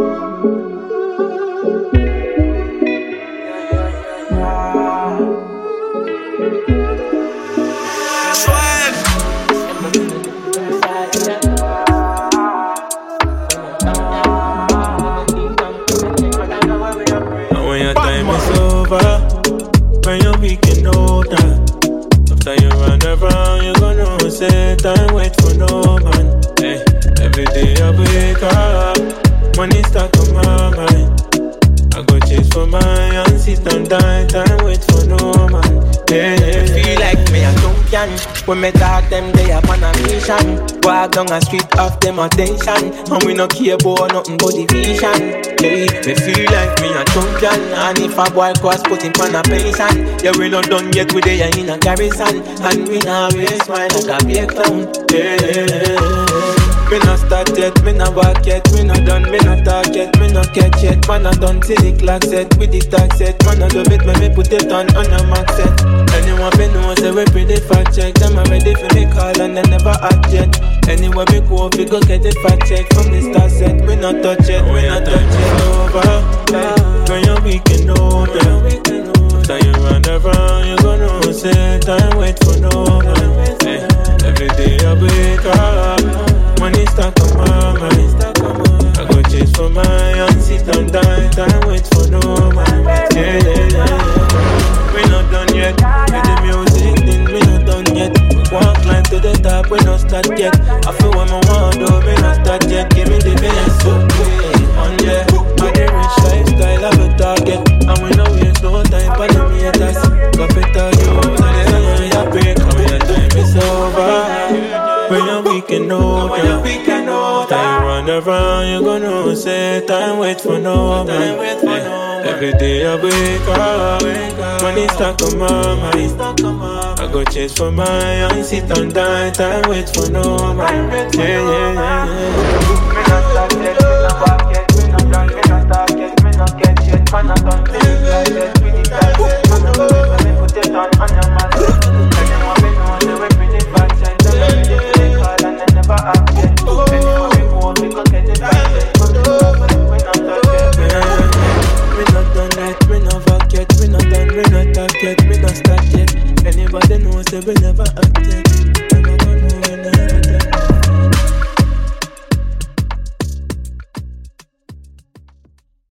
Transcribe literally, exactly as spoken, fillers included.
When you're weak older, after you run around, you gonna know say time wait for no man. Hey, every day I wake up, money stuck on my mind. I go chase for mine and sit and die. Time wait for no man. Hey, hey, hey. Feel like me a champion. When me talk them, they up on a mission. Walk down a street of them attention, and we no care about nothing but the vision. Hey, me feel like me a champion. And if a boy cross, put him on a patient. Yeah, we not done yet, we there in a garrison, and we now raise mine like a big clown. Hey, hey, hey, hey. Me not start yet, me not walk yet, me not done, me not talk yet, me not catch yet. Man, I done till the clock set, with the tag set. Man, I love it when me put it on, on a max set. Anyone be know, say we pretty fact check. Them are ready for me call and they never act yet. Anywhere we go, we go get it fact check. From the start set, we not touch it, we not touch it over. When you're weak and older, after you run around, you gonna say time wait for no man. Hey, every day I wake up, money stuck on my mind. I go chase for my and sit and die. Time wait for no man. Yeah, yeah, yeah. We not done yet. With the music thing, we not done yet. Walk climb to the top, we not start yet. I feel what I want, though, we not start yet. Give me the best, okay. On yeah, I the rich lifestyle of a target, and we know waste no time for the haters. Got it all you, so they say I break, and when the time is over. When you're weak and older, after you run around, you gonna know say time wait for no man. Hey, every day I wake up, money stuck on my mind. I go chase for mine and sit and die. Time wait for no man. Yeah, yeah, yeah, yeah. Me not start yet, me not walk yet, me not done, me not talk yet, me not catch yet. Man I done till the clock set, with the tag set. Man I love it when me put it on, on your man. Anyone be know say we pretty fat set. Them are ready for the call and they never act yet. Anywhere we go, we go get it right yet. We not touch yet, we not done yet, we not walk yet, we not done, we not talk yet, we not start yet. Anybody knows that we never act yet.